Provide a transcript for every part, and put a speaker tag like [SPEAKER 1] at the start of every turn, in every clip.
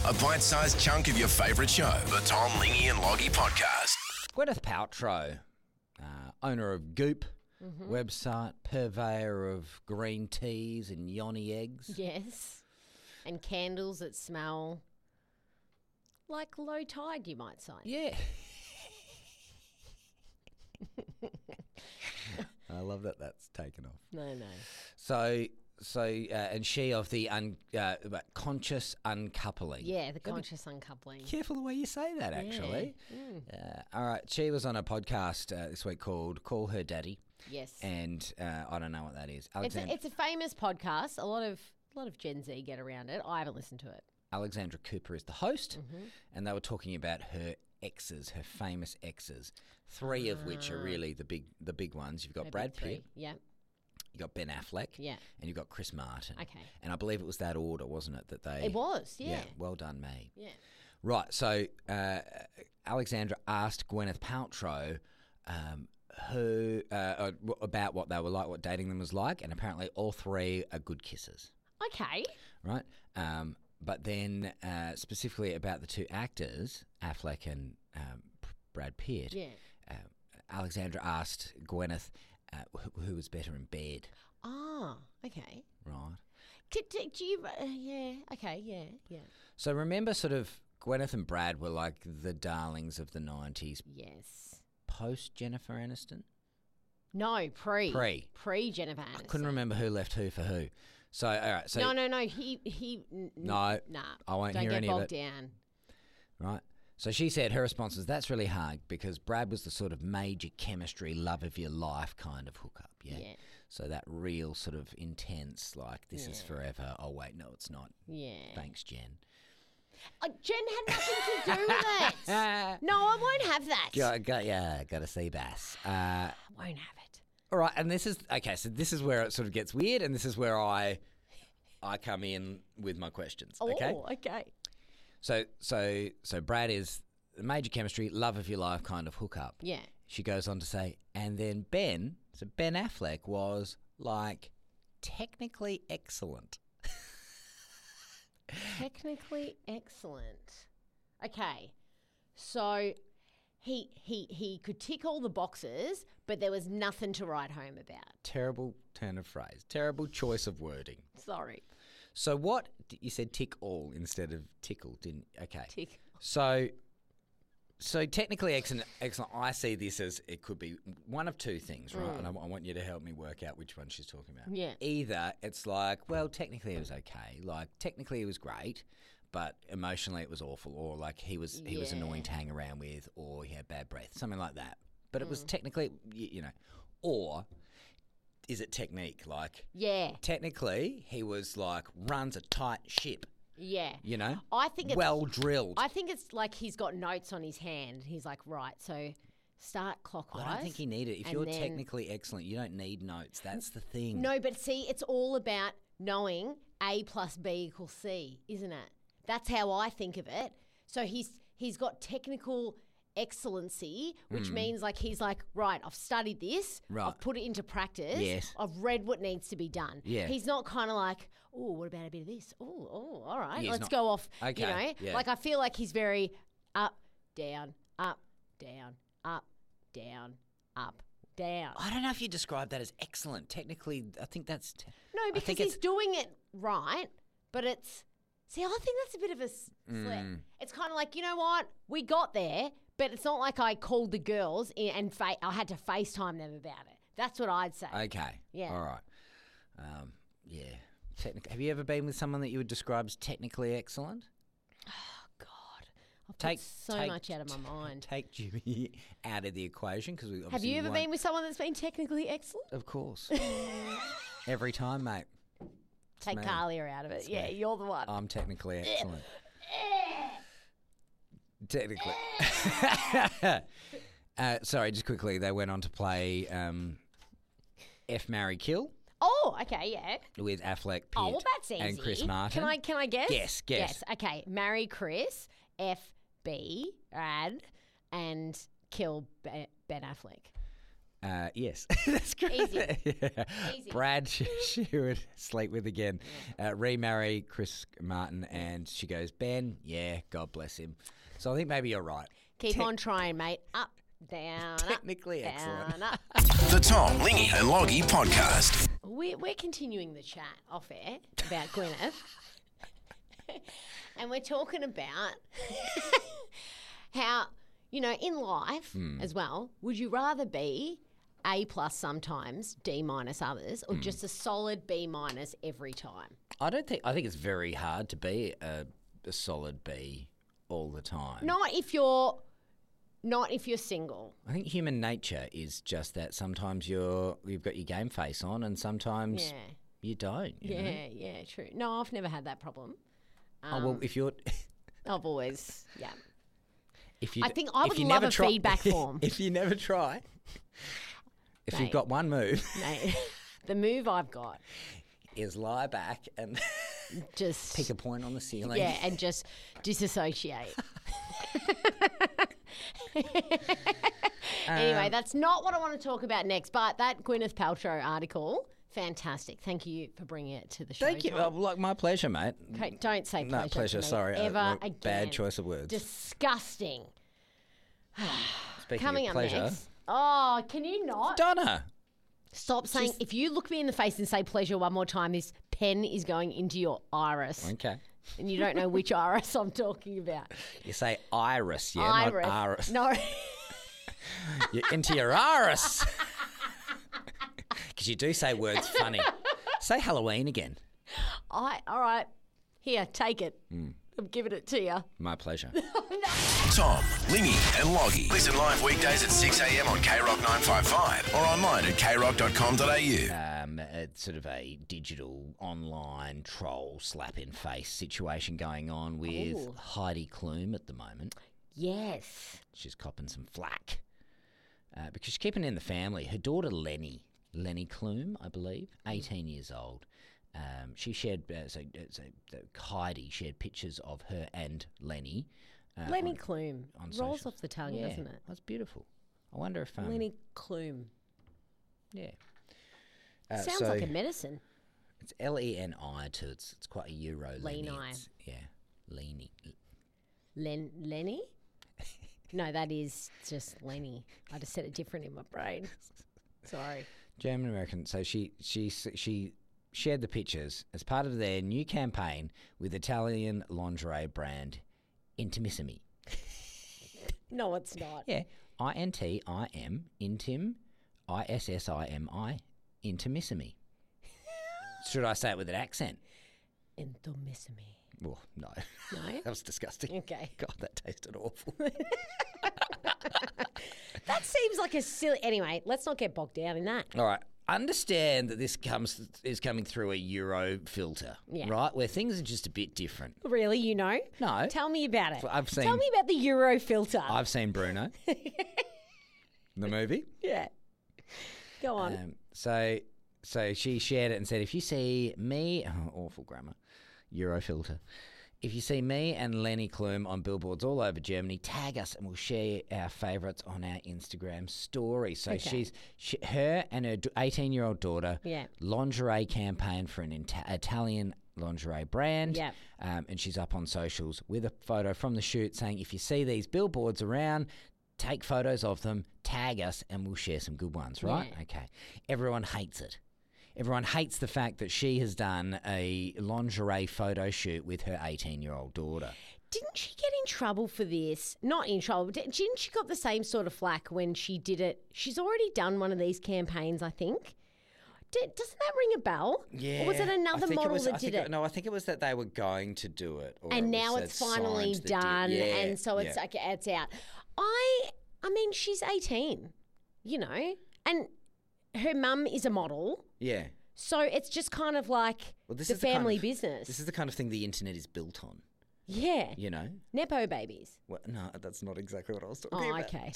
[SPEAKER 1] A bite-sized chunk of your favourite show. The Tom, Lingy and Loggy Podcast.
[SPEAKER 2] Gwyneth Paltrow, owner of Goop website, purveyor of green teas and yoni eggs.
[SPEAKER 3] Yes. And candles that smell like low tide, you might say.
[SPEAKER 2] Yeah. I love that that's taken off.
[SPEAKER 3] No.
[SPEAKER 2] So, and she of the conscious uncoupling.
[SPEAKER 3] Yeah, the conscious uncoupling.
[SPEAKER 2] Careful the way you say that, actually. All right, she was on a podcast this week called Call Her Daddy.
[SPEAKER 3] Yes.
[SPEAKER 2] And I don't know what that is.
[SPEAKER 3] It's a famous podcast. A lot of Gen Z get around it. I haven't listened to it.
[SPEAKER 2] Alexandra Cooper is the host, and they were talking about her exes, her famous exes, three of which are really the big ones. You've got Brad Pitt,
[SPEAKER 3] Yeah.
[SPEAKER 2] you got Ben Affleck,
[SPEAKER 3] Yeah.
[SPEAKER 2] and you've got Chris Martin.
[SPEAKER 3] Okay.
[SPEAKER 2] And I believe it was that order, wasn't it? That they
[SPEAKER 3] It was, yeah.
[SPEAKER 2] well done, me.
[SPEAKER 3] Yeah.
[SPEAKER 2] Right. So Alexandra asked Gwyneth Paltrow about what they were like, what dating them was like, and apparently all three are good kissers.
[SPEAKER 3] Okay.
[SPEAKER 2] Right. But then specifically about the two actors, Affleck and Brad Pitt,
[SPEAKER 3] Yeah.
[SPEAKER 2] Alexandra asked Gwyneth who was better in bed.
[SPEAKER 3] Ah, okay.
[SPEAKER 2] Right.
[SPEAKER 3] Do you... yeah, okay, yeah.
[SPEAKER 2] So remember sort of Gwyneth and Brad were like the darlings of the 90s
[SPEAKER 3] Yes.
[SPEAKER 2] post Jennifer Aniston?
[SPEAKER 3] No, pre.
[SPEAKER 2] Pre.
[SPEAKER 3] Pre Jennifer Aniston.
[SPEAKER 2] I couldn't remember who left who for who. So, all right. So
[SPEAKER 3] No. Nah.
[SPEAKER 2] I won't
[SPEAKER 3] Don't
[SPEAKER 2] hear
[SPEAKER 3] get
[SPEAKER 2] any of
[SPEAKER 3] bogged
[SPEAKER 2] it.
[SPEAKER 3] down.
[SPEAKER 2] Right. So she said her response was, that's really hard because Brad was the sort of major chemistry, love of your life kind of hookup. Yeah.
[SPEAKER 3] Yeah.
[SPEAKER 2] So that real sort of intense, like this is forever. Oh, wait, no, it's not.
[SPEAKER 3] Yeah.
[SPEAKER 2] Thanks, Jen.
[SPEAKER 3] Jen had nothing to do with it. No, I won't have that.
[SPEAKER 2] Got to see Bass.
[SPEAKER 3] I won't have it.
[SPEAKER 2] All right, and this is okay. So this is where it sort of gets weird, and this is where I come in with my questions. Okay.
[SPEAKER 3] Oh, okay.
[SPEAKER 2] So Brad is the major chemistry, love of your life kind of hookup.
[SPEAKER 3] Yeah.
[SPEAKER 2] She goes on to say, and then Ben Affleck was like technically excellent.
[SPEAKER 3] Technically excellent. Okay. So he could tick all the boxes, but there was nothing to write home about.
[SPEAKER 2] Terrible turn of phrase. Terrible choice of wording.
[SPEAKER 3] Sorry.
[SPEAKER 2] So what you said tick all instead of tickle, didn't? Okay.
[SPEAKER 3] Tick.
[SPEAKER 2] So technically excellent. I see this as it could be one of two things, right? And I want you to help me work out which one she's talking about.
[SPEAKER 3] Yeah.
[SPEAKER 2] Either it's like, well, technically it was okay. Like technically it was great, but emotionally it was awful, or like he was annoying to hang around with, or he had bad breath, something like that. But it was technically, or is it technique? Like,
[SPEAKER 3] Yeah.
[SPEAKER 2] technically he was like runs a tight ship.
[SPEAKER 3] Yeah.
[SPEAKER 2] I
[SPEAKER 3] think it's
[SPEAKER 2] well drilled.
[SPEAKER 3] I think it's like he's got notes on his hand. He's like, right, so start clockwise.
[SPEAKER 2] I don't think he needed it. If
[SPEAKER 3] and
[SPEAKER 2] you're
[SPEAKER 3] then-
[SPEAKER 2] technically excellent, you don't need notes. That's the thing.
[SPEAKER 3] No, but see, it's all about knowing A plus B equals C, isn't it? That's how I think of it. So he's got technical excellency, which means like he's like, right, I've studied this,
[SPEAKER 2] Right.
[SPEAKER 3] I've put it into practice,
[SPEAKER 2] Yes.
[SPEAKER 3] I've read what needs to be done.
[SPEAKER 2] Yeah.
[SPEAKER 3] He's not kind of like, oh, what about a bit of this? Oh, all right,
[SPEAKER 2] Yeah, he's
[SPEAKER 3] let's
[SPEAKER 2] not-
[SPEAKER 3] go off.
[SPEAKER 2] Okay, yeah.
[SPEAKER 3] Like I feel like he's very up, down, up, down, up, down, up, down.
[SPEAKER 2] I don't know if you describe that as excellent. Technically, I think that's...
[SPEAKER 3] No,
[SPEAKER 2] I
[SPEAKER 3] because
[SPEAKER 2] think
[SPEAKER 3] he's
[SPEAKER 2] it's-
[SPEAKER 3] doing it right, but it's... See, I think that's a bit of a slip. It's kind of like, you know what? We got there, but it's not like I called the girls and I had to FaceTime them about it. That's what I'd say.
[SPEAKER 2] Okay.
[SPEAKER 3] Yeah.
[SPEAKER 2] All right. Yeah. Have you ever been with someone that you would describe as technically excellent?
[SPEAKER 3] God, I've put so
[SPEAKER 2] take-
[SPEAKER 3] much out of my mind.
[SPEAKER 2] Take Jimmy out of the equation because we
[SPEAKER 3] Have
[SPEAKER 2] obviously
[SPEAKER 3] you ever
[SPEAKER 2] won't-
[SPEAKER 3] been with someone that's been technically excellent?
[SPEAKER 2] Of course. Every time, mate.
[SPEAKER 3] Take
[SPEAKER 2] me.
[SPEAKER 3] Kalia out of it. Yeah,
[SPEAKER 2] me.
[SPEAKER 3] you're the one.
[SPEAKER 2] I'm technically excellent. Technically. Sorry, just quickly, they went on to play F, Marry, Kill
[SPEAKER 3] Oh, okay, yeah.
[SPEAKER 2] with Affleck, Pitt,
[SPEAKER 3] Oh, well, that's easy.
[SPEAKER 2] and Chris Martin.
[SPEAKER 3] Can I guess?
[SPEAKER 2] Guess.
[SPEAKER 3] Yes. Okay. Marry Chris, FB, Brad, and kill Ben Affleck.
[SPEAKER 2] Yes, that's great.
[SPEAKER 3] Easy.
[SPEAKER 2] Yeah.
[SPEAKER 3] Easy.
[SPEAKER 2] Brad, she would sleep with again. Remarry Chris Martin, and she goes, Ben, yeah, God bless him. So I think maybe you're right.
[SPEAKER 3] Keep on trying, mate. Up, down,
[SPEAKER 2] Technically
[SPEAKER 3] up,
[SPEAKER 2] excellent.
[SPEAKER 3] down, up.
[SPEAKER 1] The Tom, Lingy and Loggy Podcast.
[SPEAKER 3] We're continuing the chat off air about Gwyneth. And we're talking about how, in life as well, would you rather be A+ sometimes, D- others, or just a solid B- every time?
[SPEAKER 2] I think it's very hard to be a solid B all the time.
[SPEAKER 3] Not if you're single.
[SPEAKER 2] I think human nature is just that. Sometimes you've got your game face on, and sometimes you don't. You know?
[SPEAKER 3] Yeah, true. No, I've never had that problem.
[SPEAKER 2] If you're,
[SPEAKER 3] I've always,
[SPEAKER 2] I
[SPEAKER 3] think I would love a feedback form.
[SPEAKER 2] If you never try, if you've got one move,
[SPEAKER 3] Mate, the move I've got
[SPEAKER 2] is lie back and
[SPEAKER 3] just
[SPEAKER 2] pick a point on the ceiling.
[SPEAKER 3] Yeah, and just disassociate. Anyway, that's not what I want to talk about next, but that Gwyneth Paltrow article, fantastic. Thank you for bringing it to the show.
[SPEAKER 2] Thank you.
[SPEAKER 3] Tom.
[SPEAKER 2] My pleasure, mate.
[SPEAKER 3] Okay, don't say pleasure.
[SPEAKER 2] No, pleasure.
[SPEAKER 3] to me
[SPEAKER 2] Sorry.
[SPEAKER 3] ever again.
[SPEAKER 2] Bad choice of words.
[SPEAKER 3] Disgusting.
[SPEAKER 2] Speaking
[SPEAKER 3] Coming
[SPEAKER 2] of
[SPEAKER 3] up
[SPEAKER 2] pleasure,
[SPEAKER 3] next. Oh, can you not?
[SPEAKER 2] Donna.
[SPEAKER 3] Stop saying, if you look me in the face and say pleasure one more time, this pen is going into your iris.
[SPEAKER 2] Okay.
[SPEAKER 3] And you don't know which iris I'm talking about.
[SPEAKER 2] You say iris, yeah,
[SPEAKER 3] Iris.
[SPEAKER 2] not iris.
[SPEAKER 3] No.
[SPEAKER 2] You're into your iris. Because you do say words funny. Say Halloween again.
[SPEAKER 3] All right. Here, take it. I'm giving it to you.
[SPEAKER 2] My pleasure.
[SPEAKER 1] Tom, Lingy and Loggy. Listen live weekdays at 6 a.m. on KROC 955 or online at kroc.com.au.
[SPEAKER 2] It's sort of a digital online troll slap in face situation going on with
[SPEAKER 3] Ooh.
[SPEAKER 2] Heidi Klum at the moment.
[SPEAKER 3] Yes.
[SPEAKER 2] She's copping some flack because she's keeping it in the family. Her daughter Lenny Klum, I believe, 18 years old. She shared, Heidi shared pictures of her and Lenny.
[SPEAKER 3] Lenny Klum.
[SPEAKER 2] on
[SPEAKER 3] Rolls
[SPEAKER 2] socials.
[SPEAKER 3] off the tongue,
[SPEAKER 2] Yeah,
[SPEAKER 3] doesn't it?
[SPEAKER 2] that's beautiful. I wonder if
[SPEAKER 3] Lenny Klum.
[SPEAKER 2] yeah.
[SPEAKER 3] Sounds like a medicine.
[SPEAKER 2] It's Leni too. It's quite a Euro.
[SPEAKER 3] Leni.
[SPEAKER 2] Yeah, Leni.
[SPEAKER 3] Lenny? No, that is just Lenny. I just said it different in my brain. Sorry.
[SPEAKER 2] German American. So she shared the pictures as part of their new campaign with Italian lingerie brand Intimissimi.
[SPEAKER 3] No, it's not.
[SPEAKER 2] Yeah, INTIM, Intim, ISSIMI, Intimissimi. Should I say it with an accent?
[SPEAKER 3] Intimissimi.
[SPEAKER 2] Well, no.
[SPEAKER 3] No?
[SPEAKER 2] That was disgusting.
[SPEAKER 3] Okay.
[SPEAKER 2] God, that tasted awful.
[SPEAKER 3] That seems like a silly... Anyway, let's not get bogged down in that.
[SPEAKER 2] All right. Understand that this is coming through a Euro filter,
[SPEAKER 3] Yeah.
[SPEAKER 2] right? Where things are just a bit different.
[SPEAKER 3] Really, you know?
[SPEAKER 2] No.
[SPEAKER 3] Tell me about it.
[SPEAKER 2] Well, I've seen-
[SPEAKER 3] Tell me about the Euro filter.
[SPEAKER 2] I've seen Bruno. The movie.
[SPEAKER 3] Yeah. Go on.
[SPEAKER 2] So she shared it and said, if you see me, awful grammar, Eurofilter. If you see me and Lenny Klum on billboards all over Germany, tag us and we'll share our favourites on our Instagram story. So
[SPEAKER 3] Okay.
[SPEAKER 2] her and her 18-year-old daughter,
[SPEAKER 3] Yeah.
[SPEAKER 2] lingerie campaign for an Italian lingerie brand.
[SPEAKER 3] Yeah.
[SPEAKER 2] And she's up on socials with a photo from the shoot saying, if you see these billboards around, take photos of them, tag us, and we'll share some good ones, right?
[SPEAKER 3] Yeah.
[SPEAKER 2] Okay. Everyone hates it. Everyone hates the fact that she has done a lingerie photo shoot with her 18-year-old daughter.
[SPEAKER 3] Didn't she get in trouble for this? Not in trouble, but didn't she got the same sort of flack when she did it? She's already done one of these campaigns, I think. Doesn't that ring a bell?
[SPEAKER 2] Yeah.
[SPEAKER 3] Or was it another model that did it?
[SPEAKER 2] No, I think it was that they were going to do it. Or
[SPEAKER 3] And
[SPEAKER 2] it was
[SPEAKER 3] now
[SPEAKER 2] that
[SPEAKER 3] it's finally
[SPEAKER 2] signed the deal.
[SPEAKER 3] done,
[SPEAKER 2] Yeah,
[SPEAKER 3] and so it's
[SPEAKER 2] yeah.
[SPEAKER 3] like it's out. I mean, she's 18, you know, and her mum is a model,
[SPEAKER 2] Yeah.
[SPEAKER 3] so it's just kind of like
[SPEAKER 2] Well, this
[SPEAKER 3] the
[SPEAKER 2] is the kind
[SPEAKER 3] family
[SPEAKER 2] of-
[SPEAKER 3] business.
[SPEAKER 2] This is the kind of thing the internet is built on,
[SPEAKER 3] Yeah,
[SPEAKER 2] you know?
[SPEAKER 3] nepo babies.
[SPEAKER 2] Well, no, that's not exactly what I was talking
[SPEAKER 3] Oh,
[SPEAKER 2] about.
[SPEAKER 3] okay.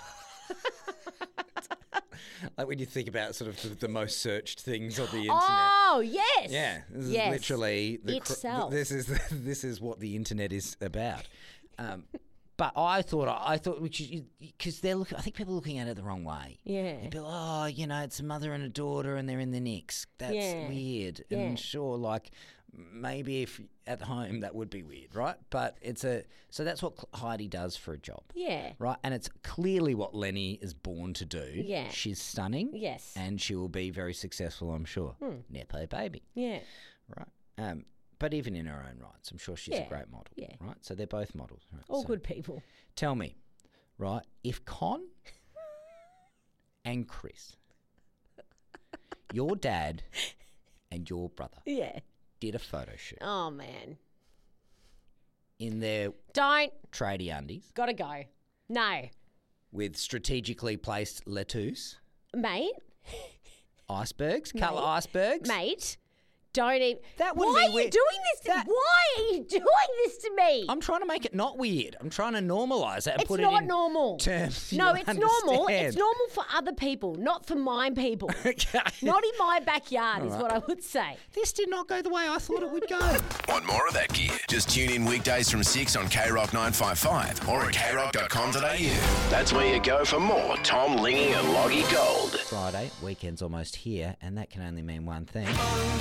[SPEAKER 2] Like when you think about sort of the most searched things on the internet.
[SPEAKER 3] Oh, yes.
[SPEAKER 2] Yeah, this is literally
[SPEAKER 3] Itself.
[SPEAKER 2] this is what the internet is about. But I thought, which is because I think people are looking at it the wrong way.
[SPEAKER 3] Yeah.
[SPEAKER 2] They'd be like, it's a mother and a daughter, and they're in the Knicks. That's weird.
[SPEAKER 3] Yeah.
[SPEAKER 2] And sure, maybe if at home that would be weird, right? But so that's what Heidi does for a job.
[SPEAKER 3] Yeah.
[SPEAKER 2] Right, and it's clearly what Lenny is born to do.
[SPEAKER 3] Yeah.
[SPEAKER 2] She's stunning.
[SPEAKER 3] Yes.
[SPEAKER 2] And she will be very successful, I'm sure. Nepo baby.
[SPEAKER 3] Yeah.
[SPEAKER 2] Right. But even in her own rights, I'm sure she's a great model.
[SPEAKER 3] Yeah.
[SPEAKER 2] Right. So they're both models. Right?
[SPEAKER 3] All good people.
[SPEAKER 2] Tell me, right? If Con and Chris, your dad and your brother, did a photo shoot
[SPEAKER 3] Oh man.
[SPEAKER 2] in their
[SPEAKER 3] Don't.
[SPEAKER 2] tradie undies
[SPEAKER 3] Gotta go. No.
[SPEAKER 2] with strategically placed lettuce,
[SPEAKER 3] Mate.
[SPEAKER 2] icebergs, colour icebergs,
[SPEAKER 3] Mate. Don't even.
[SPEAKER 2] That wouldn't
[SPEAKER 3] Why
[SPEAKER 2] be
[SPEAKER 3] are you
[SPEAKER 2] weird.
[SPEAKER 3] doing this? Why are you doing this to me?
[SPEAKER 2] I'm trying to make it not weird. I'm trying to normalise it and
[SPEAKER 3] It's
[SPEAKER 2] put
[SPEAKER 3] not
[SPEAKER 2] it in
[SPEAKER 3] normal.
[SPEAKER 2] terms.
[SPEAKER 3] No,
[SPEAKER 2] you
[SPEAKER 3] it's normal.
[SPEAKER 2] understand.
[SPEAKER 3] It's normal for other people, not for my people.
[SPEAKER 2] Okay.
[SPEAKER 3] Not in my backyard, is what I would say.
[SPEAKER 2] This did not go the way I thought it would go.
[SPEAKER 1] Want more of that gear? Just tune in weekdays from 6 on KROC 955 or at krock.com.au. That's where you go for more Tom, Lingy and Loggy Gold.
[SPEAKER 2] Friday, weekend's almost here, and that can only mean one thing.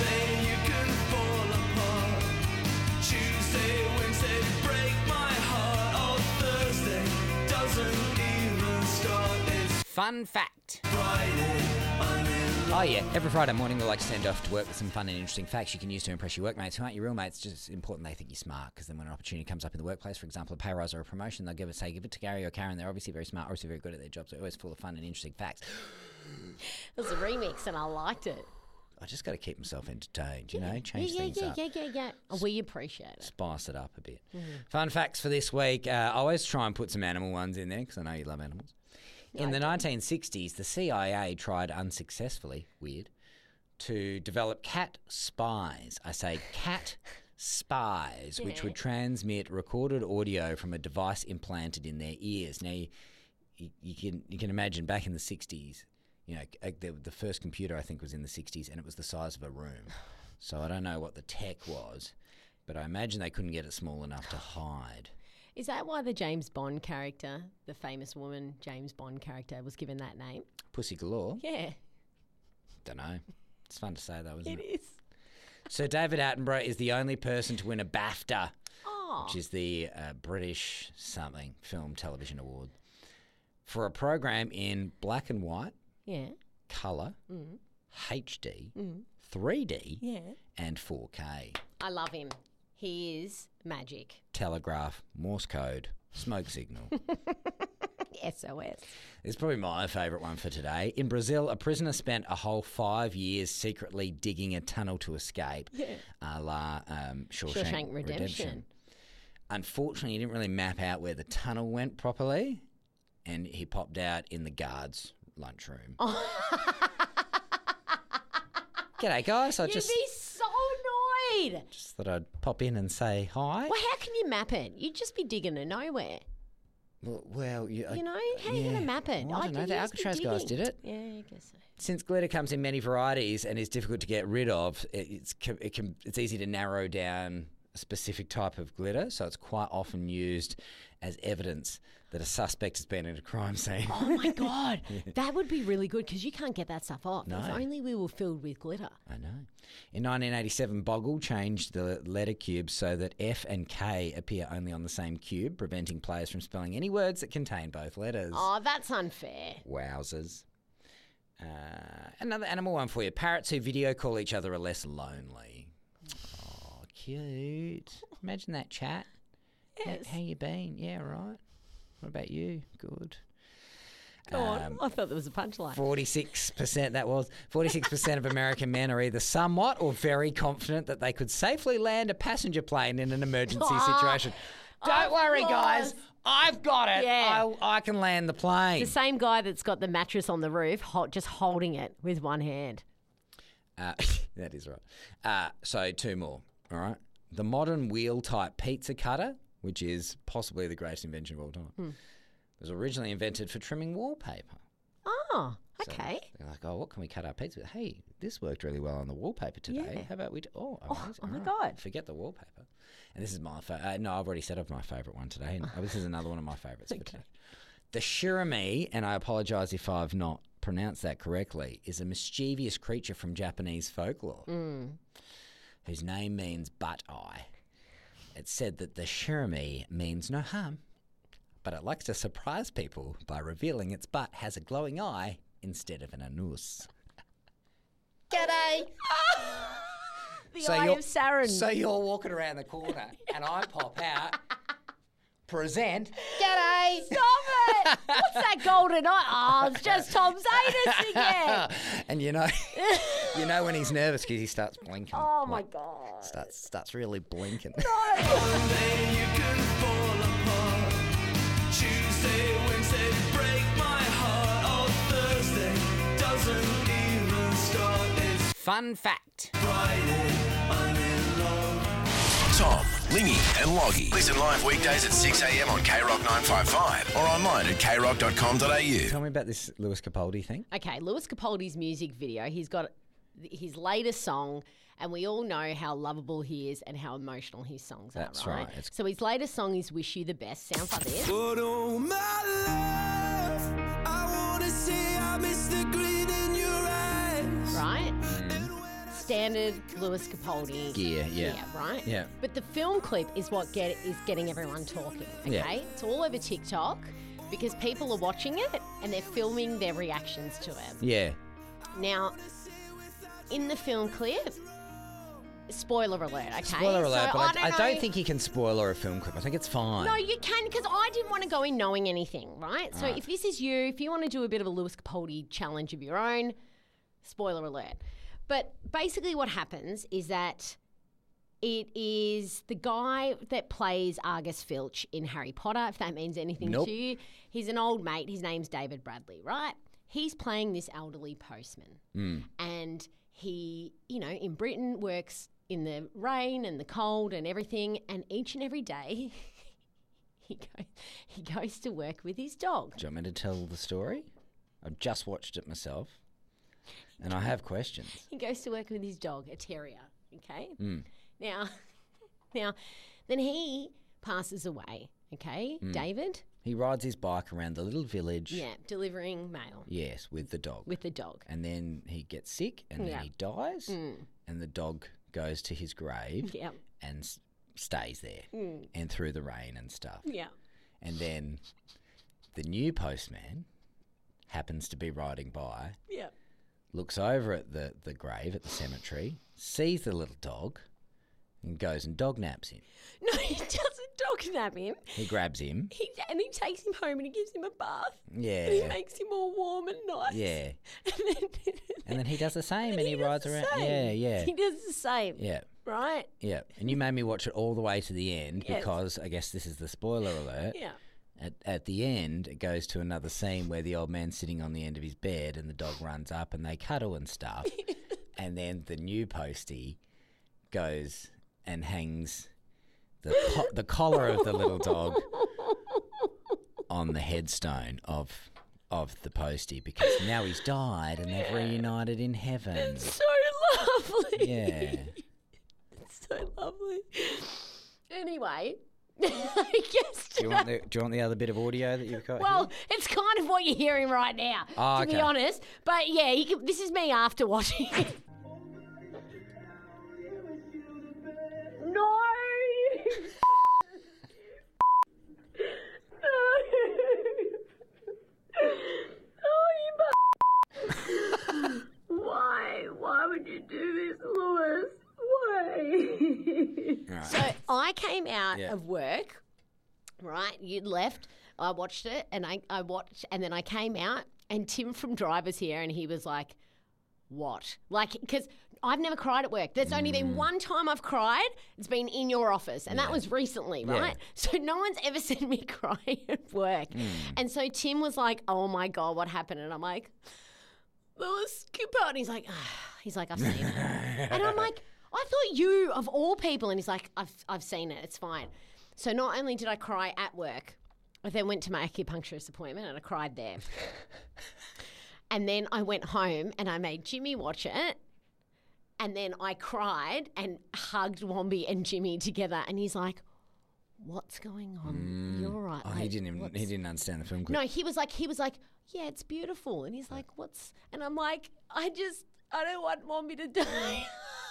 [SPEAKER 2] Fun fact. Oh yeah, every Friday morning we like to send off to work with some fun and interesting facts you can use to impress your workmates who aren't your real mates. It's just important they think you're smart, because then when an opportunity comes up in the workplace, for example, a pay rise or a promotion, they'll give it to Gary or Karen. They're obviously very smart, obviously very good at their jobs. They're always full of fun and interesting facts.
[SPEAKER 3] It was a remix and I liked it.
[SPEAKER 2] I just got to keep myself entertained, change things up.
[SPEAKER 3] Yeah. We appreciate it.
[SPEAKER 2] Spice it up a bit. Fun facts for this week. I always try and put some animal ones in there because I know you love animals. In the 1960s, the CIA tried unsuccessfully, to develop cat spies. I say cat spies, which would transmit recorded audio from a device implanted in their ears. Now, you can imagine back in the 60s, the first computer I think was in the 60s, and it was the size of a room. So I don't know what the tech was, but I imagine they couldn't get it small enough to hide.
[SPEAKER 3] Is that why the James Bond character, the famous woman James Bond character, was given that name?
[SPEAKER 2] Pussy galore?
[SPEAKER 3] Yeah.
[SPEAKER 2] Don't know. It's fun to say though, isn't it?
[SPEAKER 3] It is.
[SPEAKER 2] Sir David Attenborough is the only person to win a BAFTA,
[SPEAKER 3] Oh.
[SPEAKER 2] which is the British something film television award, for a program in black and white,
[SPEAKER 3] Yeah.
[SPEAKER 2] colour, HD, 3D,
[SPEAKER 3] Yeah.
[SPEAKER 2] and 4K.
[SPEAKER 3] I love him. He is magic.
[SPEAKER 2] Telegraph, Morse code, smoke signal.
[SPEAKER 3] SOS.
[SPEAKER 2] It's probably my favourite one for today. In Brazil, a prisoner spent a whole 5 years secretly digging a tunnel to escape, a la Shawshank Redemption. Unfortunately, he didn't really map out where the tunnel went properly, and he popped out in the guards' lunchroom. G'day, guys.
[SPEAKER 3] You'd be so annoyed.
[SPEAKER 2] Just thought I'd pop in and say hi.
[SPEAKER 3] Well, how can you map it? You'd just be digging to nowhere.
[SPEAKER 2] Well,
[SPEAKER 3] How are you going to map it?
[SPEAKER 2] Well, I don't know. The Alcatraz guys did it.
[SPEAKER 3] Yeah, I guess so.
[SPEAKER 2] Since glitter comes in many varieties and is difficult to get rid of, it's easy to narrow down a specific type of glitter, so it's quite often used as evidence that a suspect has been at a crime scene.
[SPEAKER 3] Oh, my God. That would be really good because you can't get that stuff off.
[SPEAKER 2] No.
[SPEAKER 3] If only we were filled with glitter.
[SPEAKER 2] I know. In 1987, Boggle changed the letter cubes so that F and K appear only on the same cube, preventing players from spelling any words that contain both letters.
[SPEAKER 3] Oh, that's unfair.
[SPEAKER 2] Wowzers. Another animal one for you. Parrots who video call each other are less lonely. Oh, cute. Imagine that chat.
[SPEAKER 3] Yes.
[SPEAKER 2] How you been? Yeah, right. What about you? Good.
[SPEAKER 3] Go on. I thought there was a punchline.
[SPEAKER 2] 46% of American men are either somewhat or very confident that they could safely land a passenger plane in an emergency situation. Don't worry, guys. I've got it.
[SPEAKER 3] Yeah.
[SPEAKER 2] I can land the plane.
[SPEAKER 3] The same guy that's got the mattress on the roof, just holding it with one hand.
[SPEAKER 2] That is right. So two more, all right? The modern wheel-type pizza cutter, which is possibly the greatest invention of all time, was originally invented for trimming wallpaper.
[SPEAKER 3] Oh,
[SPEAKER 2] So
[SPEAKER 3] Okay.
[SPEAKER 2] they're like, oh, what can we cut our pizza with? Hey, this worked really well on the wallpaper today.
[SPEAKER 3] Yeah.
[SPEAKER 2] How about we? Amazing.
[SPEAKER 3] oh my
[SPEAKER 2] Right.
[SPEAKER 3] God.
[SPEAKER 2] Forget the wallpaper. And this is my no, I've already said of my favourite one today. And this is another one of my favourites for today. The shirame, and I apologise if I've not pronounced that correctly, is a mischievous creature from Japanese folklore whose name means butt eye. It's said that the shirame means no harm, but it likes to surprise people by revealing its butt has a glowing eye instead of an anus.
[SPEAKER 3] G'day. The
[SPEAKER 2] So
[SPEAKER 3] Eye
[SPEAKER 2] you're-
[SPEAKER 3] of Saturn.
[SPEAKER 2] So you're walking around the corner and I pop out, present.
[SPEAKER 3] G'day. Stop it. What's that golden eye? Oh, it's just Tom Zadis again.
[SPEAKER 2] And you know when he's nervous because he starts blinking.
[SPEAKER 3] Oh, my
[SPEAKER 2] Like,
[SPEAKER 3] God.
[SPEAKER 2] starts really blinking. Fun fact.
[SPEAKER 1] Tom, Lingy and Loggy. Listen live weekdays at 6 a.m. on KROC 955 or online at kroc.com.au.
[SPEAKER 2] Tell me about this Lewis Capaldi thing.
[SPEAKER 3] Okay, Lewis Capaldi's music video. He's got his latest song, and we all know how lovable he is and how emotional his songs
[SPEAKER 2] That's
[SPEAKER 3] are, right?
[SPEAKER 2] right. It's-
[SPEAKER 3] So his latest song is "Wish You the Best." Sounds like this.
[SPEAKER 4] But oh my love, I wanna say I miss the green in your eyes.
[SPEAKER 3] Right? Standard Lewis Capaldi
[SPEAKER 2] Gear, yeah.
[SPEAKER 3] right?
[SPEAKER 2] Yeah.
[SPEAKER 3] But the film clip is what is getting everyone talking, okay?
[SPEAKER 2] Yeah.
[SPEAKER 3] It's all over TikTok because people are watching it and they're filming their reactions to it.
[SPEAKER 2] Yeah.
[SPEAKER 3] Now, in the film clip, spoiler alert, okay?
[SPEAKER 2] Spoiler alert,
[SPEAKER 3] So
[SPEAKER 2] but I
[SPEAKER 3] know-
[SPEAKER 2] don't think you can spoiler a film clip. I think it's fine.
[SPEAKER 3] No, you can, because I didn't want to go in knowing anything, right? So
[SPEAKER 2] Right.
[SPEAKER 3] if this is you, if you want to do a bit of a Lewis Capaldi challenge of your own, spoiler alert. But basically what happens is that it is the guy that plays Argus Filch in Harry Potter, if that means anything
[SPEAKER 2] Nope.
[SPEAKER 3] to you. He's an old mate. His name's David Bradley, right? He's playing this elderly postman. And he, in Britain works in the rain and the cold and everything. And each and every day, he goes to work with his dog.
[SPEAKER 2] Do you want me to tell the story? I've just watched it myself, and I have questions.
[SPEAKER 3] He goes to work with his dog, a terrier. Okay.
[SPEAKER 2] Mm.
[SPEAKER 3] Now, then he passes away. Okay, David.
[SPEAKER 2] He rides his bike around the little village.
[SPEAKER 3] Yeah, delivering mail
[SPEAKER 2] Yes, with the dog.
[SPEAKER 3] with the dog.
[SPEAKER 2] And then he gets sick, and
[SPEAKER 3] Yeah.
[SPEAKER 2] then he dies, and the dog goes to his grave
[SPEAKER 3] Yeah.
[SPEAKER 2] and stays there, and through the rain and stuff.
[SPEAKER 3] Yeah.
[SPEAKER 2] And then the new postman happens to be riding by,
[SPEAKER 3] Yeah.
[SPEAKER 2] looks over at the grave at the cemetery, sees the little dog, and goes and dog naps him.
[SPEAKER 3] No, he doesn't dog nap him.
[SPEAKER 2] He grabs him.
[SPEAKER 3] And he takes him home and he gives him a bath.
[SPEAKER 2] Yeah.
[SPEAKER 3] And he makes him all warm and nice.
[SPEAKER 2] Yeah.
[SPEAKER 3] And
[SPEAKER 2] And then he does the same, and he
[SPEAKER 3] does
[SPEAKER 2] rides
[SPEAKER 3] the
[SPEAKER 2] around.
[SPEAKER 3] same.
[SPEAKER 2] Yeah, yeah.
[SPEAKER 3] He does the same.
[SPEAKER 2] Yeah.
[SPEAKER 3] Right?
[SPEAKER 2] Yeah, and you made me watch it all the way to the end
[SPEAKER 3] Yes.
[SPEAKER 2] because I guess this is the spoiler alert.
[SPEAKER 3] Yeah.
[SPEAKER 2] At the end, it goes to another scene where the old man's sitting on the end of his bed and the dog runs up and they cuddle and stuff. And then the new postie goes and hangs the collar of the little dog on the headstone of the postie because now he's died and they've reunited in heaven.
[SPEAKER 3] So lovely.
[SPEAKER 2] Yeah.
[SPEAKER 3] It's so lovely. Anyway, I guess
[SPEAKER 2] Do you want the other bit of audio that you've got
[SPEAKER 3] well,
[SPEAKER 2] here?
[SPEAKER 3] it's kind of what you're hearing right now,
[SPEAKER 2] Oh,
[SPEAKER 3] to be
[SPEAKER 2] okay.
[SPEAKER 3] honest. But yeah, this is me after watching it. No! Why? Why would you do this, Lewis? Why?
[SPEAKER 2] Right.
[SPEAKER 3] So I came out
[SPEAKER 2] Yeah.
[SPEAKER 3] of work, right? You'd left. I watched it, and I watched, and then I came out, and Tim from Driver's here, and he was like, "What?" Like, because I've never cried at work. There's only been one time I've cried. It's been in your office, and that was recently, right? So no one's ever seen me cry at work. And so Tim was like, "Oh my God, what happened?" And I'm like, "Lewis Cooper," and he's like, "I've seen it," and I'm like, "I thought you of all people," and he's like, "I've seen it. It's fine." So not only did I cry at work, I then went to my acupuncturist appointment and I cried there. And then I went home and I made Jimmy watch it. And then I cried and hugged Wombi and Jimmy together. And he's like, what's going on? You're right.
[SPEAKER 2] Oh, he didn't understand the film.
[SPEAKER 3] No, he was like, yeah, it's beautiful. And he's like, what's? And I'm like, I don't want Wombi to die.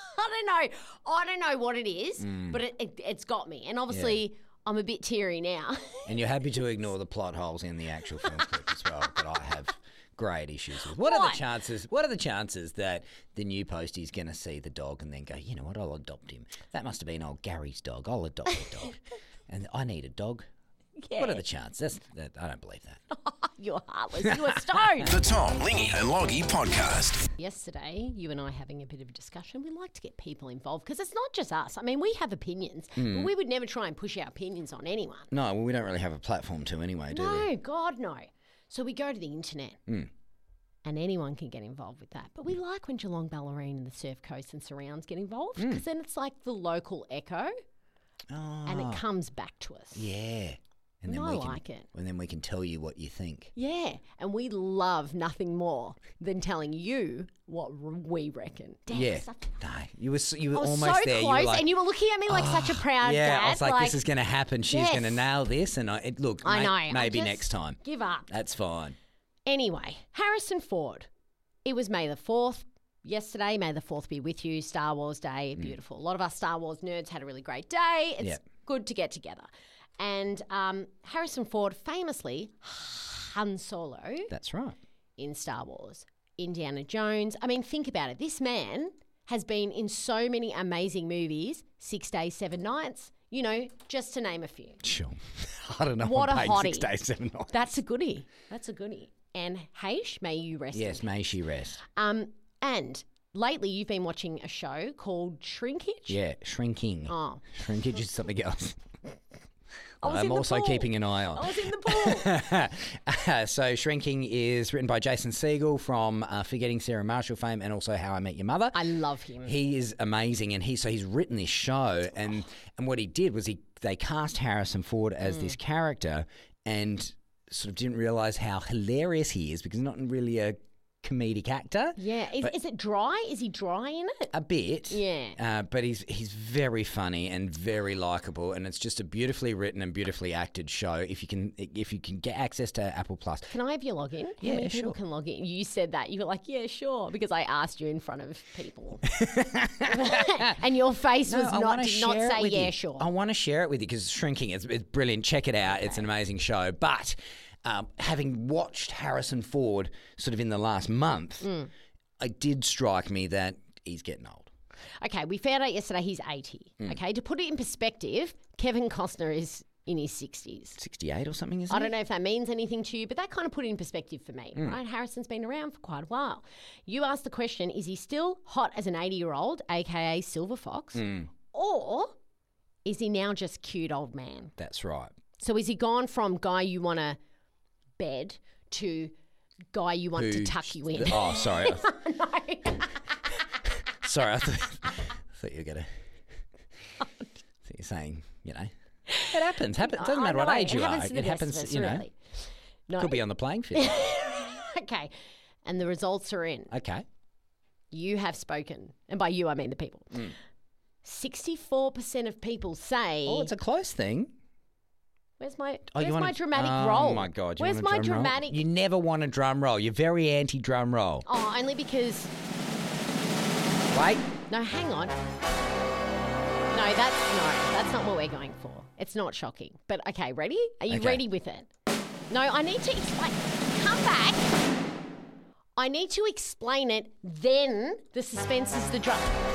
[SPEAKER 3] I don't know what it is, but it's got me. And obviously, I'm a bit teary now.
[SPEAKER 2] And you're happy to ignore the plot holes in the actual film clip as well that I have great issues with. What are the chances that the new postie's going to see the dog and then go, you know what, I'll adopt him. That must have been old Gary's dog. I'll adopt the dog. And I need a dog.
[SPEAKER 3] Yeah.
[SPEAKER 2] What are the chances? I don't believe that.
[SPEAKER 3] You're heartless. You were stoned.
[SPEAKER 1] The Tom, Lingy and Loggy Podcast.
[SPEAKER 3] Yesterday, you and I having a bit of a discussion. We like to get people involved because it's not just us. I mean, we have opinions, but we would never try and push our opinions on anyone.
[SPEAKER 2] No, well, we don't really have a platform to anyway, do we?
[SPEAKER 3] No, God, no. So we go to the internet. And anyone can get involved with that. But we like when Geelong, Bellarine and the Surf Coast and surrounds get involved because then it's like the local echo and it comes back to us.
[SPEAKER 2] Yeah. And then
[SPEAKER 3] I like it.
[SPEAKER 2] And then we can tell you what you think.
[SPEAKER 3] Yeah. And we love nothing more than telling you what we reckon. Damn,
[SPEAKER 2] Yeah. No, you were
[SPEAKER 3] I was
[SPEAKER 2] almost
[SPEAKER 3] so
[SPEAKER 2] there.
[SPEAKER 3] close,
[SPEAKER 2] You were like,
[SPEAKER 3] and you were looking at me like such a proud
[SPEAKER 2] yeah,
[SPEAKER 3] dad.
[SPEAKER 2] I was like, this is going to happen. She's
[SPEAKER 3] Yes.
[SPEAKER 2] going to nail this. And look,
[SPEAKER 3] I know.
[SPEAKER 2] maybe
[SPEAKER 3] I just
[SPEAKER 2] next time.
[SPEAKER 3] Give up.
[SPEAKER 2] That's fine.
[SPEAKER 3] Anyway, Harrison Ford. It was May the 4th. Yesterday, May the 4th be with you. Star Wars Day. Beautiful. A lot of us Star Wars nerds had a really great day. It's good to get together. And Harrison Ford famously, Han Solo
[SPEAKER 2] That's right.
[SPEAKER 3] in Star Wars. Indiana Jones. I mean, think about it. This man has been in so many amazing movies, 6 Days, 7 Nights, you know, just to name a few.
[SPEAKER 2] Sure. I don't know.
[SPEAKER 3] What a
[SPEAKER 2] I'm paying
[SPEAKER 3] hottie.
[SPEAKER 2] 6 days, 7 nights.
[SPEAKER 3] That's a goodie. That's a goodie. And Haish, may you rest in
[SPEAKER 2] Yes,
[SPEAKER 3] peace.
[SPEAKER 2] may she rest.
[SPEAKER 3] And lately you've been watching a show called Shrinkage.
[SPEAKER 2] Yeah, shrinking.
[SPEAKER 3] Oh.
[SPEAKER 2] Shrinkage is something else.
[SPEAKER 3] I was in
[SPEAKER 2] I'm
[SPEAKER 3] the
[SPEAKER 2] also
[SPEAKER 3] pool.
[SPEAKER 2] keeping an eye on.
[SPEAKER 3] I was in the pool.
[SPEAKER 2] So Shrinking is written by Jason Segel from Forgetting Sarah Marshall fame and also How I Met Your Mother.
[SPEAKER 3] I love him.
[SPEAKER 2] He is amazing, and he's written this show, and what he did was they cast Harrison Ford as this character, and sort of didn't realise how hilarious he is because he's not really a comedic actor.
[SPEAKER 3] Yeah. Is it dry? Is he dry in it?
[SPEAKER 2] A bit,
[SPEAKER 3] Yeah.
[SPEAKER 2] but he's very funny and very likable, and it's just a beautifully written and beautifully acted show. If you can get access to Apple Plus,
[SPEAKER 3] Can I have your login? How
[SPEAKER 2] Yeah,
[SPEAKER 3] many people
[SPEAKER 2] sure.
[SPEAKER 3] can log in? You said that. You were like, yeah, sure, because I asked you in front of people. And your face was did not say, yeah, sure.
[SPEAKER 2] I want to share it with you because Shrinking it's brilliant. Check it out. It's an amazing show. But having watched Harrison Ford sort of in the last month, it did strike me that he's getting old.
[SPEAKER 3] Okay, we found out yesterday he's 80. Okay, to put it in perspective, Kevin Costner is in his 60s.
[SPEAKER 2] 68 or something, isn't
[SPEAKER 3] I
[SPEAKER 2] it?
[SPEAKER 3] don't know if that means anything to you, but that kind of put it in perspective for me, right? Harrison's been around for quite a while. You asked the question, is he still hot as an 80-year-old, aka Silver Fox, or is he now just cute old man?
[SPEAKER 2] That's right.
[SPEAKER 3] So is he gone from guy you want to bed to guy you want to tuck you in?
[SPEAKER 2] Oh, sorry. Sorry, I thought you were going to... So you're saying, you know, it happens. Doesn't matter what age you are.
[SPEAKER 3] It happens,
[SPEAKER 2] you know.
[SPEAKER 3] really. No.
[SPEAKER 2] Could be on the playing field.
[SPEAKER 3] Okay, and the results are in.
[SPEAKER 2] Okay.
[SPEAKER 3] You have spoken, and by you I mean the people. 64% of people say.
[SPEAKER 2] Oh, it's a close thing.
[SPEAKER 3] Where's my
[SPEAKER 2] Oh, you
[SPEAKER 3] my
[SPEAKER 2] want
[SPEAKER 3] dramatic
[SPEAKER 2] Oh
[SPEAKER 3] roll?
[SPEAKER 2] my God! You
[SPEAKER 3] Where's
[SPEAKER 2] want
[SPEAKER 3] my
[SPEAKER 2] a drum roll?
[SPEAKER 3] dramatic?
[SPEAKER 2] You never want a drum roll. You're very anti-drum roll.
[SPEAKER 3] Oh, only because.
[SPEAKER 2] Wait.
[SPEAKER 3] No, hang on. No, that's not what we're going for. It's not shocking. But okay, ready? Are you
[SPEAKER 2] Okay.
[SPEAKER 3] ready with it? No, I need to explain. Come back. I need to explain it. Then the suspense is the drum.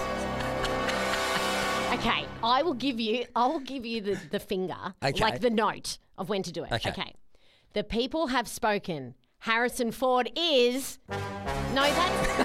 [SPEAKER 3] Okay, I will give you the finger,
[SPEAKER 2] Okay.
[SPEAKER 3] like the note of when to do it.
[SPEAKER 2] Okay.
[SPEAKER 3] The people have spoken. Harrison Ford is. No, that's.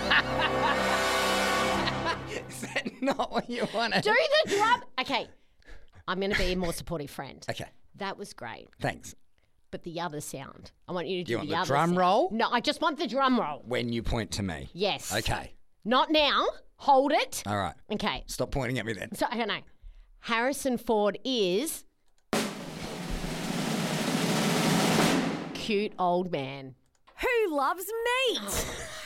[SPEAKER 2] Is that not what you wanted?
[SPEAKER 3] Do the drum. Okay, I'm going to be a more supportive friend.
[SPEAKER 2] Okay.
[SPEAKER 3] That was great.
[SPEAKER 2] Thanks.
[SPEAKER 3] But the other sound. I want you to do
[SPEAKER 2] You want
[SPEAKER 3] the
[SPEAKER 2] the
[SPEAKER 3] other
[SPEAKER 2] drum
[SPEAKER 3] sound.
[SPEAKER 2] roll?
[SPEAKER 3] No, I just want the drum roll.
[SPEAKER 2] When you point to me.
[SPEAKER 3] Yes.
[SPEAKER 2] Okay.
[SPEAKER 3] Not now. Hold it.
[SPEAKER 2] All right.
[SPEAKER 3] Okay.
[SPEAKER 2] Stop pointing at me then.
[SPEAKER 3] So, I don't know. Harrison Ford is cute old man.
[SPEAKER 5] Who loves meat.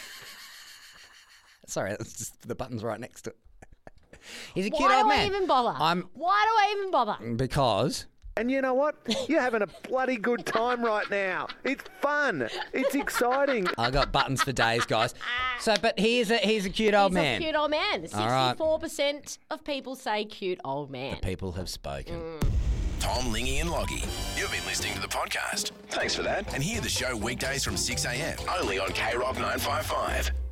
[SPEAKER 2] Sorry, that's just, the button's right next to it. He's a cute
[SPEAKER 3] Why
[SPEAKER 2] old
[SPEAKER 3] do
[SPEAKER 2] man.
[SPEAKER 3] I even bother? Why do I even bother?
[SPEAKER 2] Because
[SPEAKER 6] And you know what? You're having a bloody good time right now. It's fun. It's exciting.
[SPEAKER 2] I got buttons for days, guys. So, but he's a cute old
[SPEAKER 3] He's
[SPEAKER 2] man.
[SPEAKER 3] a cute old man.
[SPEAKER 2] All right.
[SPEAKER 3] 64% of people say cute old man.
[SPEAKER 2] People have spoken.
[SPEAKER 1] Tom, Lingy and Loggy. You've been listening to the podcast. Thanks for that. And hear the show weekdays from 6 a.m. only on K Rock 955.